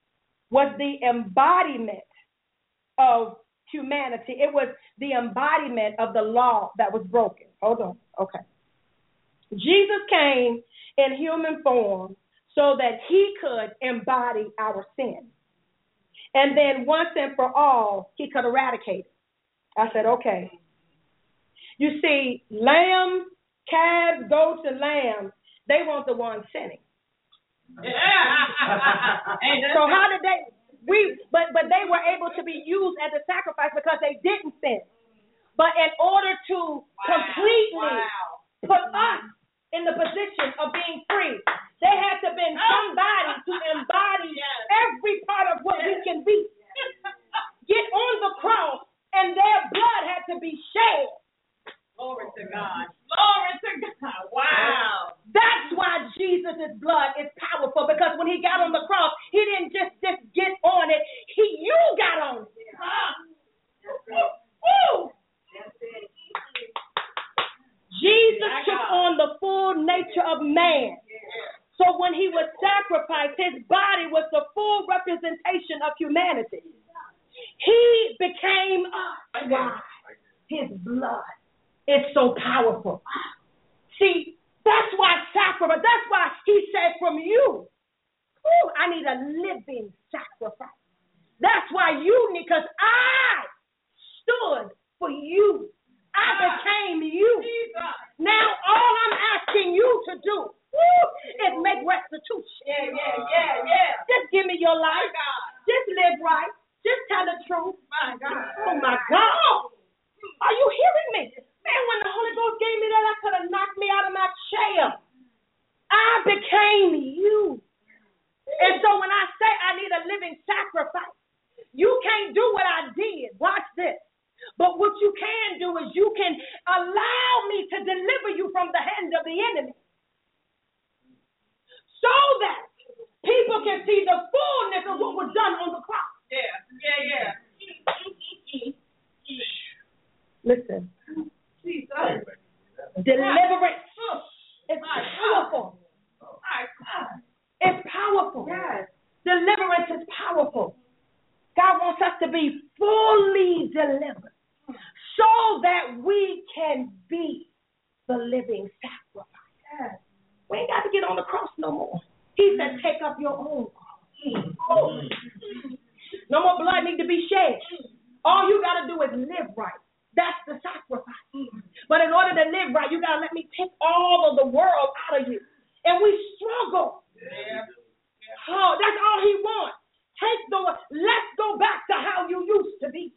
was the embodiment of humanity. It was the embodiment of the law that was broken. Hold on. Okay. Jesus came in human form so that he could embody our sin. And then once and for all, he could eradicate it. I said, okay. You see, lambs, calves, goats, and lambs, they weren't the ones sinning. So how did they? But they were able to be used as a sacrifice because they didn't sin. But in order to completely put us in the position of being free, there had to have been somebody to embody every part of what we can be. Get on the cross, and their blood had to be shed. Glory to God. Glory to God. Wow. That's why Jesus' blood is powerful, because when he got on the cross, he didn't just get on it. You got on it. Woo! Jesus took on the full nature of man. So when he was sacrificed, his body was the full representation of humanity. He became us. Why? His blood is so powerful. See, that's why sacrifice, that's why he said from you, I need a living sacrifice. That's why you need, because I stood for you. I became you. Now all I'm asking you to do is make restitution. Yeah. Just give me your life. Just live right. Just tell the truth. My God. Oh my God. Are you hearing me? Man, when the Holy Ghost gave me that, I could have knocked me out of my chair. I became you. And so when I say I need a living sacrifice, you can't do what I did. Watch this. But what you can do is you can allow me to deliver you from the hand of the enemy, so that people can see the fullness of what was done on the cross. Yeah. Listen. Deliverance is powerful. It's powerful. Yes. Deliverance is powerful. God wants us to be fully delivered so that we can be the living sacrifice. Yes. We ain't got to get on the cross no more. He said, take up your own cross. No more blood need to be shed. All you got to do is live right. That's the sacrifice. But in order to live right, you got to let me take all of the world out of you. And we struggle. Oh, that's all he wants. Let's go back to how you used to be.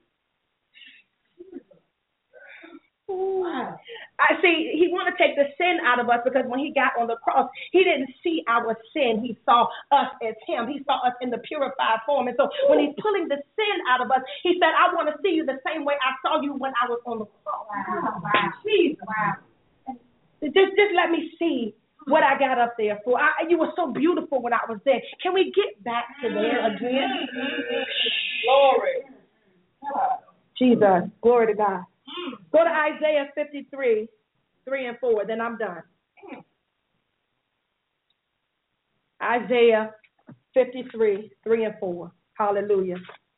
Wow. I see, he wanted to take the sin out of us, because when he got on the cross, he didn't see our sin. He saw us as him. He saw us in the purified form. And so when he's pulling the sin out of us, he said, I want to see you the same way I saw you when I was on the cross. Wow. Jesus. Wow. Just let me see what I got up there for. You were so beautiful when I was there. Can we get back to there again? Glory. Jesus. Glory to God. Go to Isaiah 53, 3 and 4. Then I'm done. Isaiah 53, 3 and 4. Hallelujah.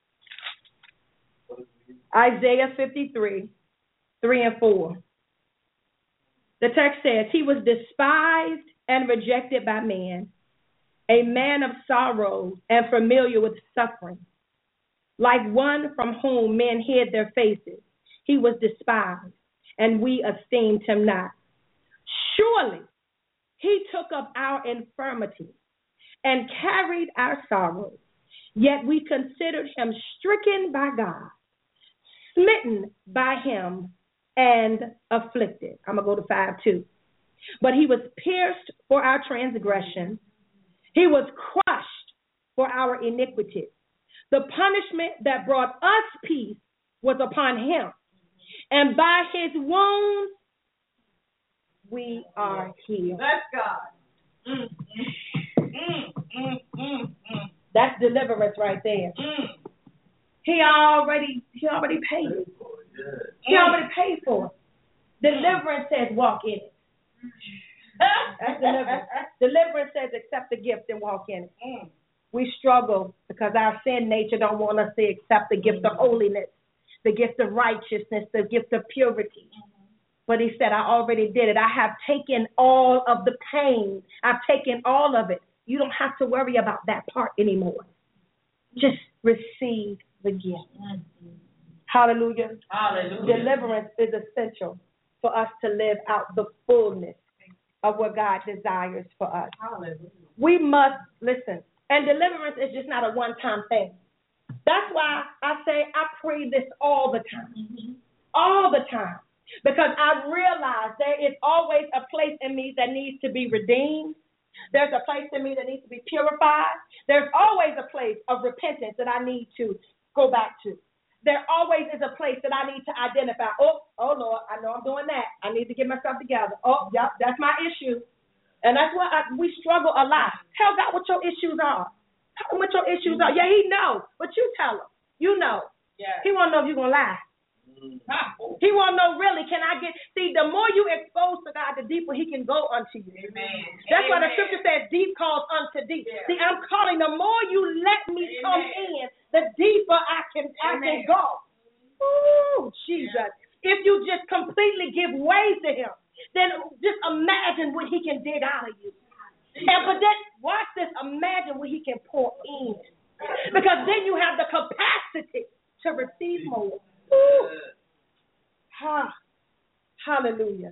Isaiah 53, 3 and 4. The text says, he was despised and rejected by men, a man of sorrows and familiar with suffering. Like one from whom men hid their faces, he was despised, and we esteemed him not. Surely he took up our infirmities and carried our sorrows, yet we considered him stricken by God, smitten by him, and afflicted. I'm going to go to 5:2. But he was pierced for our transgressions. He was crushed for our iniquities. The punishment that brought us peace was upon him. And by his wounds, we are healed. That's God. That's deliverance right there. He already paid it. He already paid for it. Deliverance says walk in it. That's deliverance. Deliverance says accept the gift and walk in it. we struggle because our sin nature don't want us to accept the gift of holiness, the gift of righteousness, the gift of purity. But he said, I already did it. I have taken all of the pain. I've taken all of it. You don't have to worry about that part anymore. Just receive the gift. Hallelujah. Hallelujah. Deliverance is essential for us to live out the fullness of what God desires for us. Hallelujah. We must listen. And deliverance is just not a one-time thing. That's why I say I pray this all the time. All the time. Because I realize there is always a place in me that needs to be redeemed. There's a place in me that needs to be purified. There's always a place of repentance that I need to go back to. There always is a place that I need to identify. Oh Lord, I know I'm doing that. I need to get myself together. Oh, yep, that's my issue. And that's why we struggle a lot. Tell God what your issues are. Tell him what your issues are. Yeah, he knows, but you tell him. You know. Yes. He want to know if you're going to lie. He want to know, really, can I get, see, the more you expose to God, the deeper he can go unto you. Amen. That's why the scripture says deep calls unto deep. Yeah. See, I'm calling, the more you let me come in, the deeper I can go. Ooh, Jesus. Yeah. If you just completely give way to him, then just imagine what he can dig out of you. And but then, watch this, imagine what he can pour in. Because then you have the capacity to receive more. Hallelujah.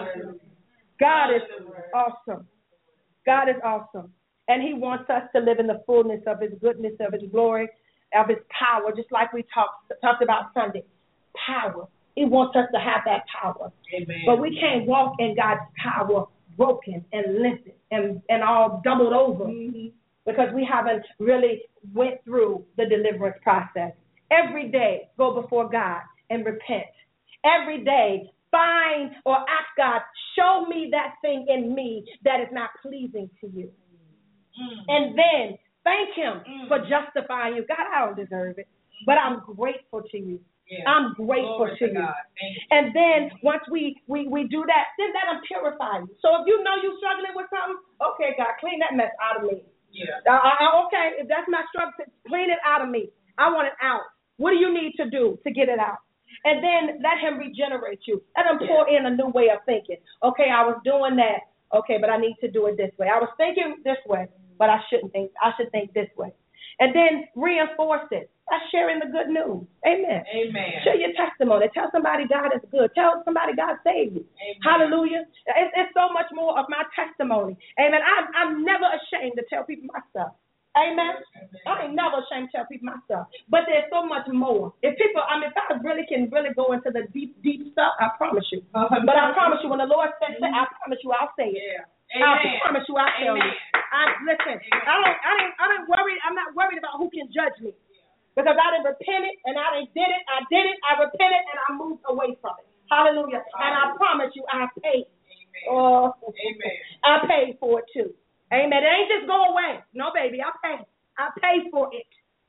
God is awesome. God is awesome. And he wants us to live in the fullness of his goodness, of his glory, of his power, just like we talked about Sunday. Power. He wants us to have that power. Amen. But we can't walk in God's power broken and limpid and all doubled over because we haven't really went through the deliverance process. Every day, go before God and repent. Every day, find or ask God, show me that thing in me that is not pleasing to you. And then thank him for justifying you. God, I don't deserve it, but I'm grateful to you. Yeah. I'm grateful to you. And then once we do that, then let him purify you. So if you know you're struggling with something, okay, God, clean that mess out of me. Yeah. Okay, if that's my struggle, clean it out of me. I want it out. What do you need to do to get it out? And then let him regenerate you. Let him pour in a new way of thinking. Okay, I was doing that. Okay, but I need to do it this way. I was thinking this way, but I shouldn't think. I should think this way. And then reinforce it by sharing the good news. Amen. Amen. Share your testimony. Tell somebody God is good. Tell somebody God saved you. Amen. Hallelujah. It's so much more of my testimony. Amen. I'm never ashamed to tell people my stuff. Amen. I ain't never ashamed to tell people my stuff. But there's so much more. If I really can go into the deep stuff, I promise you. But I promise you, when the Lord says it, I promise you I'll say it. Yeah. I promise you I'll tell you. Listen, I don't worry. I'm not worried about who can judge me. Because I done repented and I done did it. I repented and I moved away from it. Hallelujah. And I promise you I paid. Amen. I paid for it too. Amen. It ain't just go away. No, baby, I pay for it.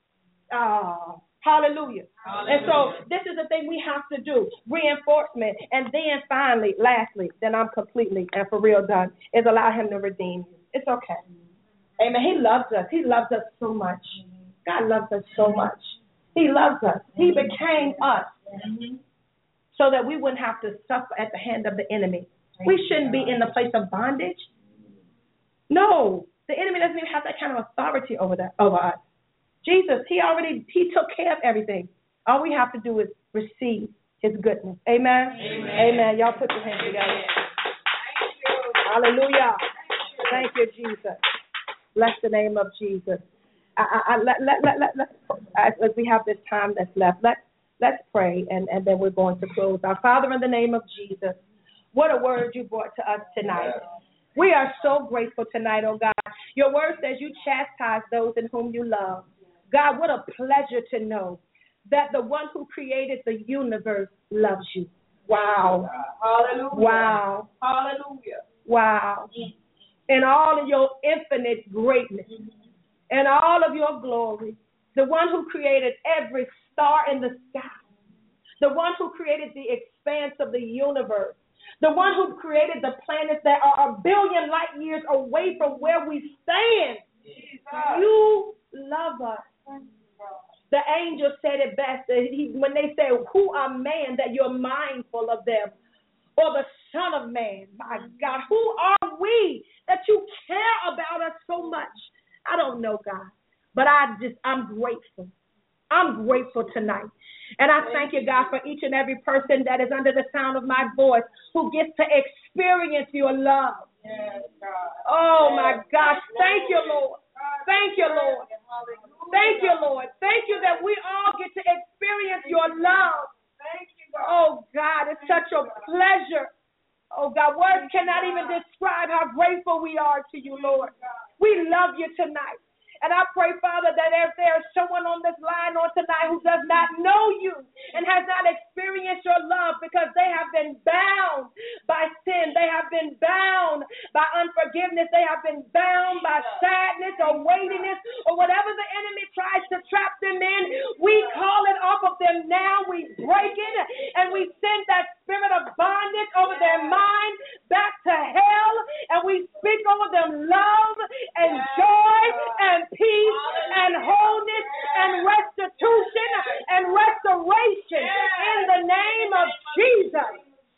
Hallelujah. And so this is the thing we have to do. Reinforcement. And then finally, lastly, then I'm completely and for real done, is allow him to redeem you. It's okay. Amen. He loves us. He loves us so much. God loves us so much. He loves us. He became us so that we wouldn't have to suffer at the hand of the enemy. We shouldn't be in the place of bondage. No, the enemy doesn't even have that kind of authority over us. Jesus, he took care of everything. All we have to do is receive his goodness. Amen? Amen. Y'all put your hands together. Thank you. Hallelujah. Thank you, Jesus. Bless the name of Jesus. As we have this time that's left, let's pray, and then we're going to close. Our Father, in the name of Jesus, what a word you brought to us tonight. We are so grateful tonight, oh God. Your word says you chastise those in whom you love. God, what a pleasure to know that the one who created the universe loves you. Wow. Hallelujah. Wow. Hallelujah. Wow. In all of your infinite greatness and all of your glory, the one who created every star in the sky, the one who created the expanse of the universe, the one who created the planets that are 1 billion light years away from where we stand. Jesus. You love us. The angel said it best when they say, who are man that you're mindful of them? Or the Son of Man, my God, who are we that you care about us so much? I don't know, God, but I'm grateful. I'm grateful tonight. And I thank you, God, for each and every person that is under the sound of my voice who gets to experience your love. Oh, my gosh. Thank you, Lord. Thank you, Lord. Thank you, Lord. Thank you that we all get to experience your love. Oh, God, it's such a pleasure. Oh, God, words cannot even describe how grateful we are to you, Lord. We love you tonight. And I pray, Father, that if there's someone on this line on tonight who does not know you and has not experienced your love because they have been bound by sin, they have been bound by unforgiveness, they have been bound by sadness or weightiness or whatever the enemy tries to trap them in, we call it off of them now. We break it and we send that spirit of bondage over their mind back to hell, and we speak over them love and joy and peace and wholeness and restitution and restoration in the name of Jesus.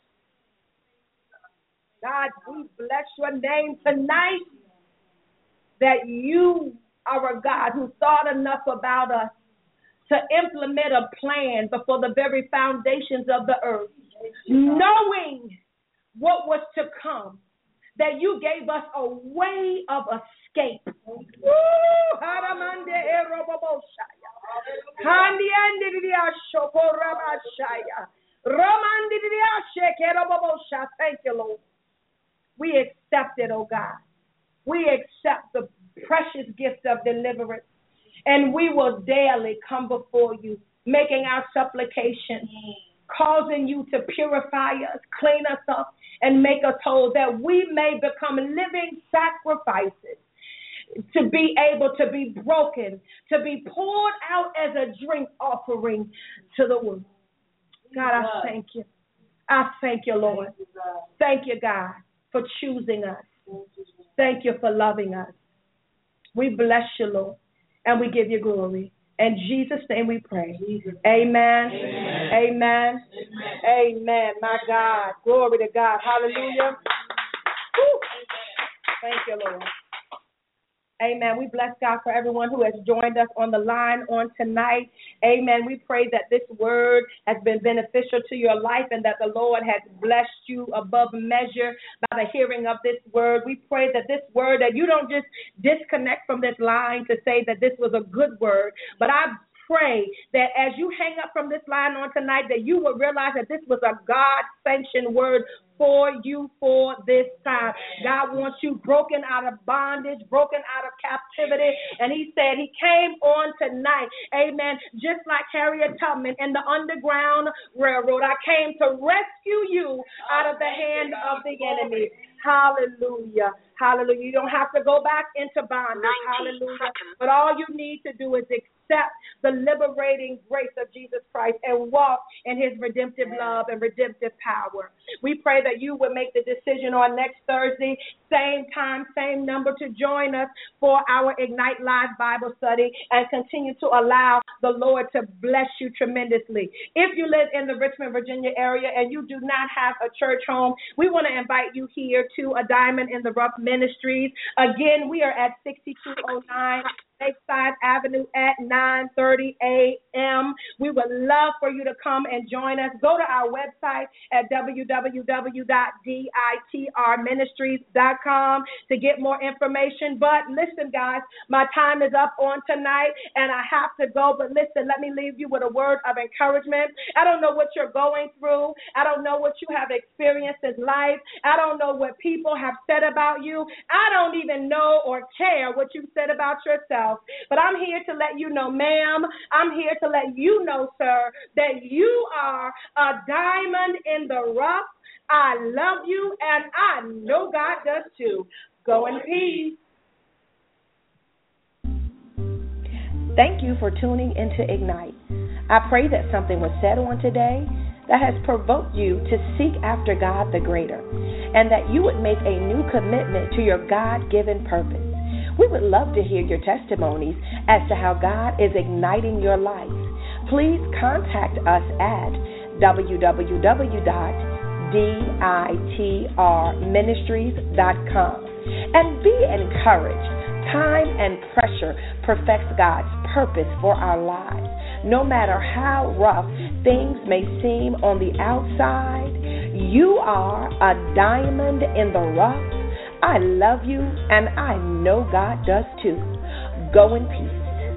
God, we bless your name tonight that you are a God who thought enough about us to implement a plan before the very foundations of the earth, knowing what was to come, that you gave us a way of escape. Thank you, Lord. We accept it, oh God. We accept the precious gift of deliverance, and we will daily come before you, making our supplication, causing you to purify us, clean us up, and make us whole, that we may become living sacrifices, to be able to be broken, to be poured out as a drink offering to the world. God, I thank you. I thank you, Lord. Thank you, God, for choosing us. Thank you for loving us. We bless you, Lord, and we give you glory. In Jesus' name we pray. Amen. Amen. Amen. Amen. My God. Glory to God. Hallelujah. Woo. Thank you, Lord. Amen. We bless God for everyone who has joined us on the line on tonight. Amen. We pray that this word has been beneficial to your life and that the Lord has blessed you above measure by the hearing of this word. We pray that this word, that you don't just disconnect from this line to say that this was a good word, but I pray that as you hang up from this line on tonight, that you will realize that this was a God-sanctioned word for you for this time. God wants you broken out of bondage, broken out of captivity, and he said he came on tonight, amen, just like Harriet Tubman in the Underground Railroad. I came to rescue you out of the hand of the enemy. Hallelujah. Hallelujah. You don't have to go back into bondage. Hallelujah. But all you need to do is accept the liberating grace of Jesus Christ and walk in his redemptive love and redemptive power. We pray that you would make the decision on next Thursday, same time, same number, to join us for our Ignite Live Bible study and continue to allow the Lord to bless you tremendously. If you live in the Richmond, Virginia area and you do not have a church home, we want to invite you here to A Diamond in the Rough Ministries. Again, we are at 6209 Lakeside Avenue at 9:30 a.m. We would love for you to come and join us. Go to our website at www.ditrministries.com to get more information. But listen, guys, my time is up on tonight, and I have to go. But listen, let me leave you with a word of encouragement. I don't know what you're going through. I don't know what you have experienced in life. I don't know what people have said about you. I don't even know or care what you said about yourself. But I'm here to let you know, ma'am, I'm here to let you know, sir, that you are a diamond in the rough. I love you, and I know God does too. Go in peace. Thank you for tuning into Ignite. I pray that something was said on today that has provoked you to seek after God the greater, and that you would make a new commitment to your God-given purpose. We would love to hear your testimonies as to how God is igniting your life. Please contact us at www.ditrministries.com and be encouraged. Time and pressure perfects God's purpose for our lives. No matter how rough things may seem on the outside, you are a diamond in the rough. I love you, and I know God does too. Go in peace.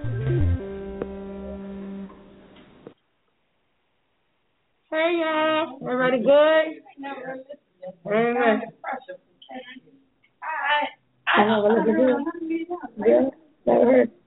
Hey, y'all. Everybody good? Amen. I know what to do. Yeah, that hurt.